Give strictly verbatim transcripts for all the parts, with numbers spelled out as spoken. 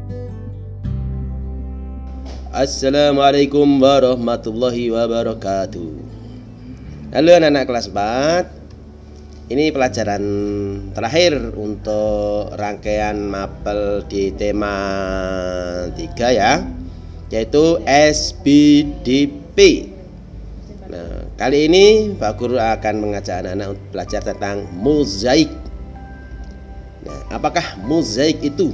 Assalamualaikum warahmatullahi wabarakatuh. Halo anak-anak kelas empat. Ini pelajaran terakhir untuk rangkaian mapel di tema tiga ya, yaitu S B D P. Nah, kali ini Pak Guru akan mengajak anak-anak untuk belajar tentang mozaik. Nah, apakah mozaik itu?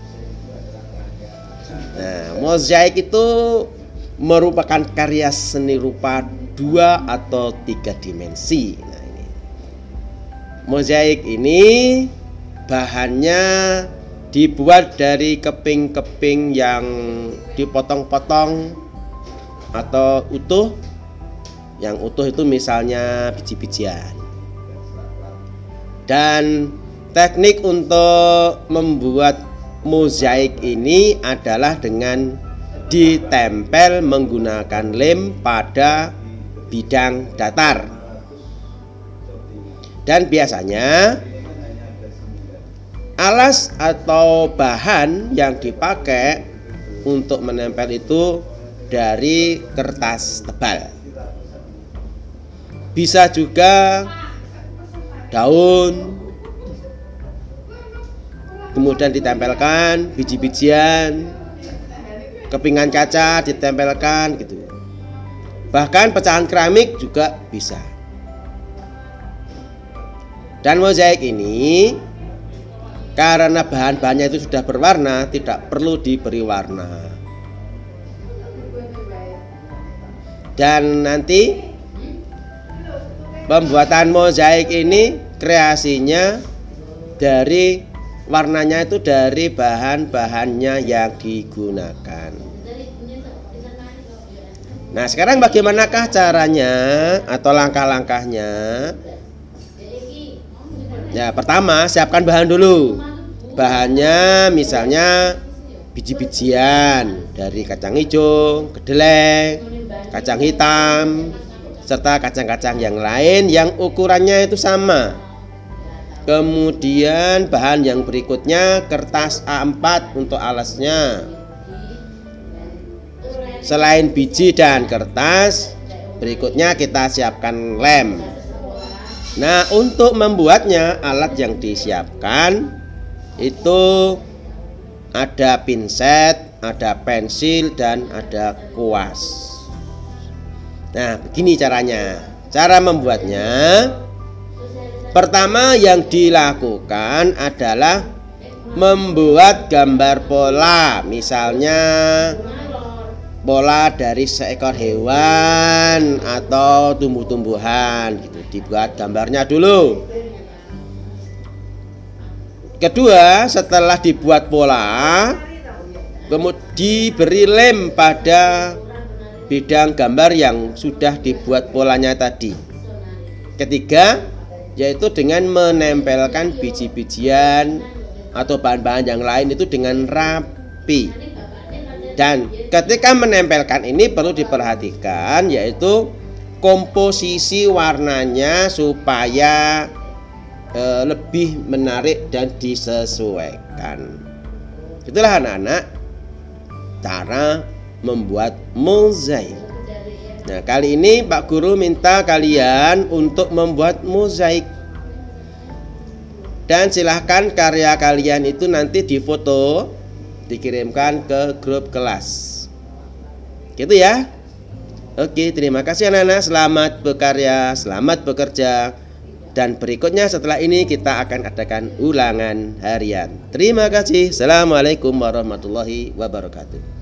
Nah, mozaik itu merupakan karya seni rupa dua atau tiga dimensi. Nah, ini mozaik ini bahannya dibuat dari keping-keping yang dipotong-potong atau utuh. Yang utuh itu misalnya biji-bijian. Dan teknik untuk membuat mozaik ini adalah dengan ditempel menggunakan lem pada bidang datar. Dan biasanya alas atau bahan yang dipakai untuk menempel itu dari kertas tebal. Bisa juga daun, kemudian ditempelkan biji-bijian, kepingan kaca ditempelkan gitu. Bahkan pecahan keramik juga bisa. Dan mozaik ini karena bahan-bahannya itu sudah berwarna, tidak perlu diberi warna. Dan nanti pembuatan mozaik ini kreasinya dari warnanya itu dari bahan-bahannya yang digunakan. Nah, sekarang bagaimanakah caranya atau langkah-langkahnya? Ya, pertama siapkan bahan dulu. Bahannya misalnya biji-bijian dari kacang hijau, kedelai, kacang hitam, serta kacang-kacang yang lain yang ukurannya itu sama. Kemudian bahan yang berikutnya kertas A empat untuk alasnya. Selain biji dan kertas, berikutnya kita siapkan lem. Nah, untuk membuatnya alat yang disiapkan itu ada pinset, ada pensil, dan ada kuas. Nah, begini caranya. Cara membuatnya, pertama yang dilakukan adalah membuat gambar pola, misalnya pola dari seekor hewan atau tumbuh-tumbuhan gitu. Dibuat gambarnya dulu. Kedua, setelah dibuat pola, kemudian diberi lem pada bidang gambar yang sudah dibuat polanya tadi. Ketiga, yaitu dengan menempelkan biji-bijian atau bahan-bahan yang lain itu dengan rapi. Dan ketika menempelkan ini perlu diperhatikan yaitu komposisi warnanya supaya e, lebih menarik dan disesuaikan. Itulah anak-anak cara membuat mozaik. Nah, kali ini Pak Guru minta kalian untuk membuat mozaik. Dan silahkan karya kalian itu nanti difoto, dikirimkan ke grup kelas. Gitu ya. Oke, terima kasih anak-anak. Selamat berkarya, selamat bekerja. Dan berikutnya setelah ini kita akan adakan ulangan harian. Terima kasih. Assalamualaikum warahmatullahi wabarakatuh.